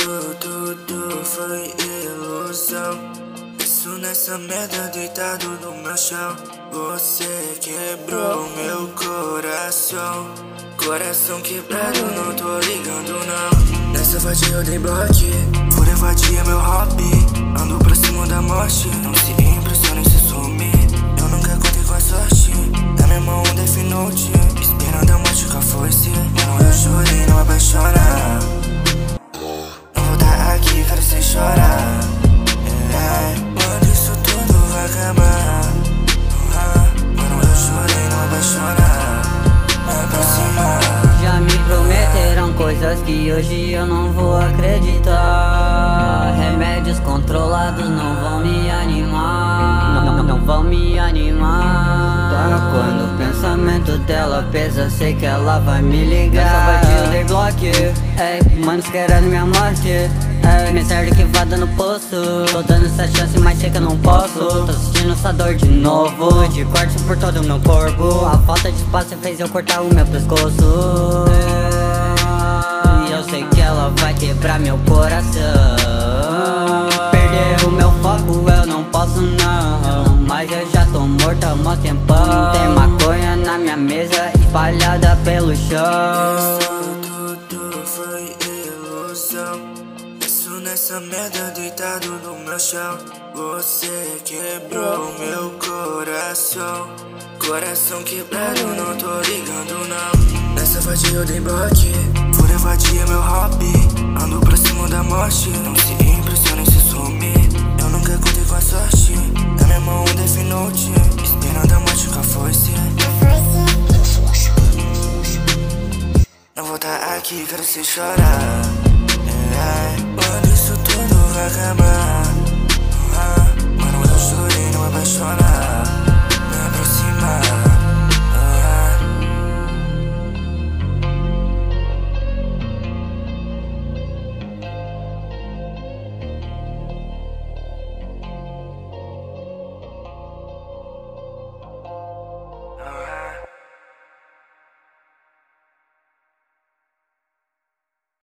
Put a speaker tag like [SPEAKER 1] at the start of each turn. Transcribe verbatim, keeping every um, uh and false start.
[SPEAKER 1] Isso tudo foi ilusão. Isso nessa merda deitado no meu chão. Você quebrou meu coração. Coração quebrado, não tô ligando não. Nessa vadia eu dei bloque. Fúria vadia é meu hobby. Ando pra cima da morte. Não se impressione se sumir. Eu nunca contei com a sorte. Na minha mão um Death Note. Esperando a morte com a foice. Mano, eu chorei, não apaixona. Não vou tá aqui, quero cê chorar. É, quando isso tudo vai acabar. Mano, eu chorei, não apaixona. Me aproximar.
[SPEAKER 2] Já me prometeram coisas que hoje eu não vou acreditar. Remédios controlados não vão me animar. Não, não, não vão me animar. Quando o pensamento dela pesa, sei que ela vai me ligar. Nessa batida eu dei bloque. Ei, manos querendo minha morte. Ei, me serve que vai dando poço. Tô dando essa chance, mas sei que eu não posso. Tô sentindo essa dor de novo. De cortes por todo o meu corpo. A falta de espaço fez eu cortar o meu pescoço. E eu sei que ela vai quebrar meu coração. Perder o meu foco eu não posso não. Mas eu já tô morto há mó tempão. Tem maconha na minha mesa espalhada pelo chão.
[SPEAKER 1] Isso tudo foi ilusão. Isso nessa merda deitado no meu chão. Você quebrou meu coração. Coração quebrado, não tô ligando não. Nessa vadia eu dei bloque. Fúria vadia é meu hobby. Ando pra cima da morte. Não se impressione se sumir. Eu nunca contei com a sorte. Na minha mão um Death Note. Esperando a morte com a foice. Não vou tá aqui, quero cê chorar. É, quando isso tudo vai acabar. Mano, eu chorei, não apaixona.